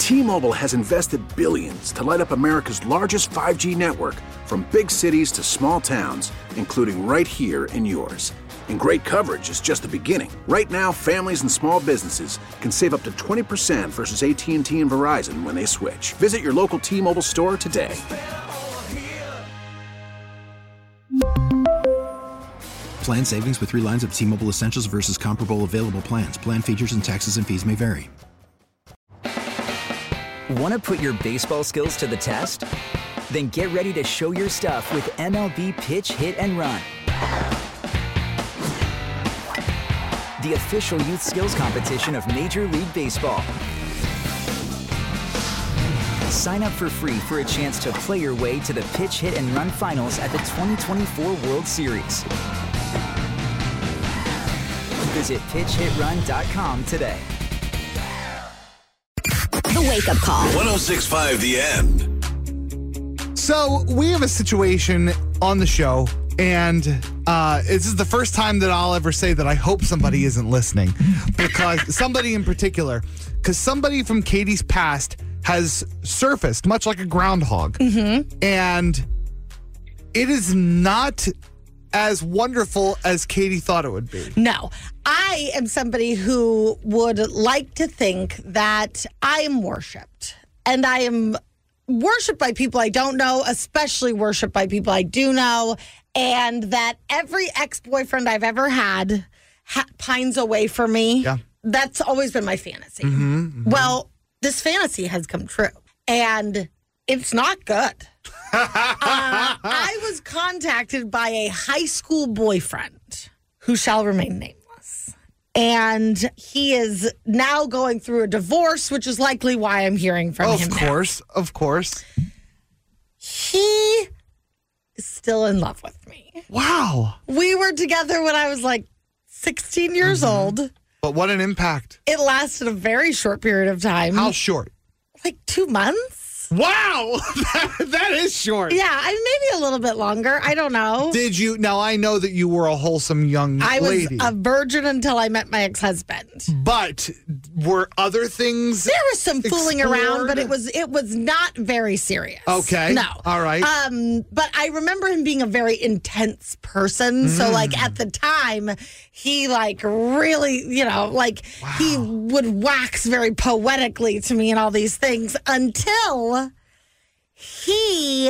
T-Mobile has invested billions to light up America's largest 5G network, from big cities to small towns, including right here in yours. And great coverage is just the beginning. Right now, families and small businesses can save up to 20% versus AT&T and Verizon when they switch. Visit your local T-Mobile store today. Plan savings with 3 lines of T-Mobile Essentials versus comparable available plans. Plan features and taxes and fees may vary. Want to put your baseball skills to the test? Then get ready to show your stuff with MLB Pitch, Hit, and Run. The official youth skills competition of Major League Baseball. Sign up for free for a chance to play your way to the Pitch, Hit, and Run finals at the 2024 World Series. Visit pitchhitrun.com today. The Wake Up Call. 106.5 The End. So we have a situation on the show, and this is the first time that I'll ever say that I hope somebody isn't listening, because somebody in particular, because somebody from Katie's past has surfaced, much like a groundhog, and it is not as wonderful as Katie thought it would be. No, I am somebody who would like to think that I am worshipped, and I am worshipped by people I don't know, especially worshipped by people I do know, and that every ex-boyfriend I've ever had pines away for me. Yeah. That's always been my fantasy. Well, this fantasy has come true, and it's not good. I was contacted by a high school boyfriend who shall remain nameless. And he is now going through a divorce, which is likely why I'm hearing from him now. Of course. He is still in love with me. Wow. We were together when I was like 16 years old. But what an impact. It lasted a very short period of time. How short? Like 2 months. Wow, that is short. Yeah, maybe a little bit longer. I don't know. Did you? Now, I know that you were a wholesome young lady. I was a virgin until I met my ex-husband. But were other things There was some fooling around, but it was not very serious. Okay. No. All right. But I remember him being a very intense person. So, like, at the time, he, like, really, he would wax very poetically to me and all these things until he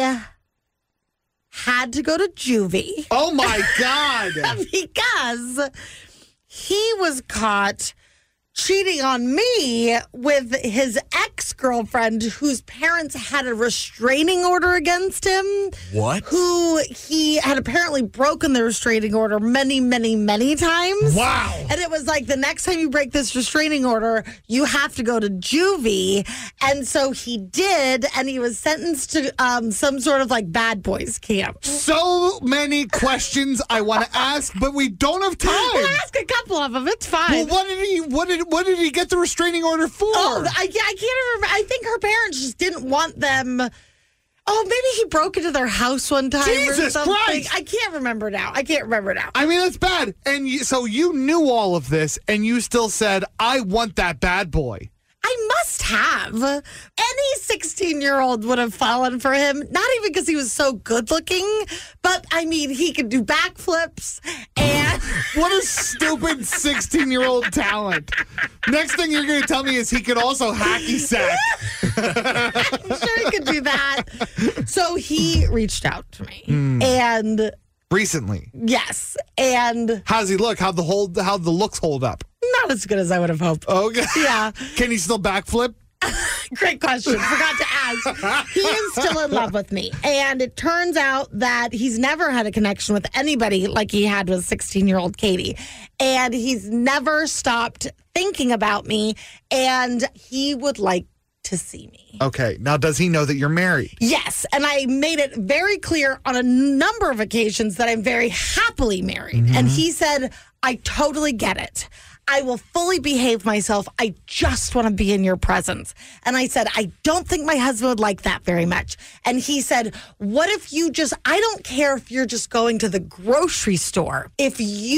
had to go to juvie. Oh, my God. Because he was caught cheating on me with his ex-girlfriend whose parents had a restraining order against him. What? Who he had apparently broken the restraining order many, many, many times. Wow. And it was like, the next time you break this restraining order, you have to go to juvie. And so he did, and he was sentenced to some sort of like bad boys camp. So many questions I want to ask, but we don't have time. We'll ask a couple of them. It's fine. Well, what did he get the restraining order for? Oh, I can't remember. I think her parents just didn't want them. Oh, maybe he broke into their house one time. Jesus or something. Christ! I can't remember now. I mean, that's bad. And so you knew all of this, and you still said, I want that bad boy. I must have. Any 16-year-old would have fallen for him, not even because he was so good looking, but I mean, he could do backflips and... What a stupid 16-year-old talent. Next thing you're going to tell me is he could also hacky sack. I'm sure he could do that. So he reached out to me and... Recently? Yes. And... How's he look? How'd the looks hold up? Not as good as I would have hoped. Okay. Yeah. Can he still backflip? Great question. Forgot to ask. He is still in love with me. And it turns out that he's never had a connection with anybody like he had with 16-year-old Katie. And he's never stopped thinking about me. And he would like to see me. Okay. Now, does he know that you're married? Yes. And I made it very clear on a number of occasions that I'm very happily married. And he said, I totally get it. I will fully behave myself. I just want to be in your presence. And I said, I don't think my husband would like that very much. And he said, what if you I don't care if you're just going to the grocery store. If you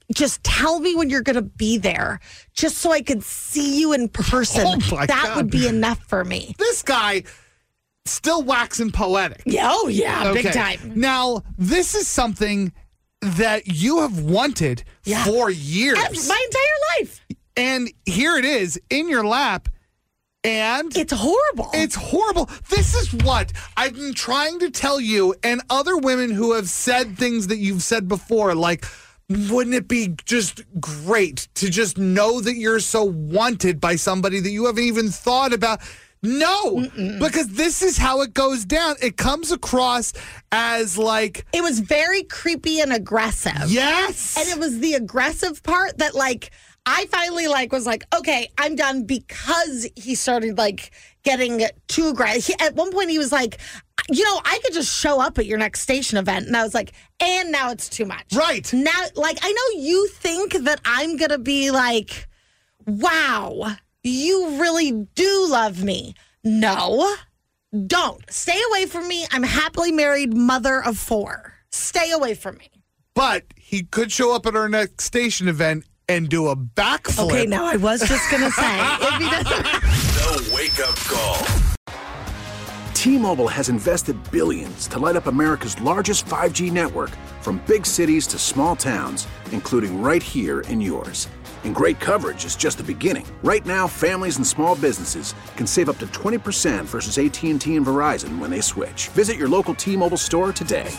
just tell me when you're going to be there, just so I could see you in person. Oh, that would be enough for me. This guy still waxing poetic. Yeah, oh, yeah, big time. Now, this is something that you have wanted for years. My entire life. And here it is in your lap. And it's horrible. It's horrible. This is what I've been trying to tell you and other women who have said things that you've said before, like, wouldn't it be just great to just know that you're so wanted by somebody that you haven't even thought about? No, because this is how it goes down. It comes across as like... It was very creepy and aggressive. Yes. And it was the aggressive part that, like... I finally was like, okay, I'm done, because he started getting too aggressive. At one point he was like, I could just show up at your next station event. And I was like, and now it's too much. Right. Now, I know you think that I'm going to be like, wow, you really do love me. No, don't. Stay away from me. I'm happily married, mother of 4. Stay away from me. But he could show up at our next station event and do a backflip. Okay, now I was just going to say. If he doesn't... The Wake Up Call. T-Mobile has invested billions to light up America's largest 5G network, from big cities to small towns, including right here in yours. And great coverage is just the beginning. Right now, families and small businesses can save up to 20% versus AT&T and Verizon when they switch. Visit your local T-Mobile store today.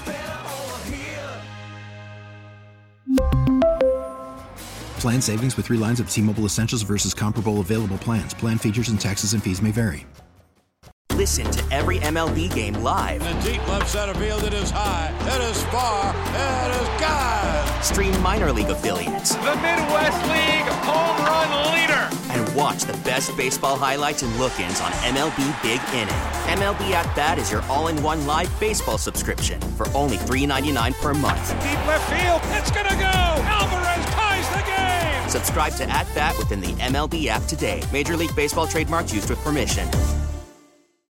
Plan savings with 3 lines of T-Mobile Essentials versus comparable available plans. Plan features and taxes and fees may vary. Listen to every MLB game live. In the deep left center field, it is high, it is far, it is gone. Stream minor league affiliates. The Midwest League home run leader. And watch the best baseball highlights and look-ins on MLB Big Inning. MLB At Bat is your all-in-one live baseball subscription for only $3.99 per month. Deep left field, it's gonna go. Alvarez ties the game. Subscribe to At Bat within the MLB app today. Major League Baseball trademarks used with permission.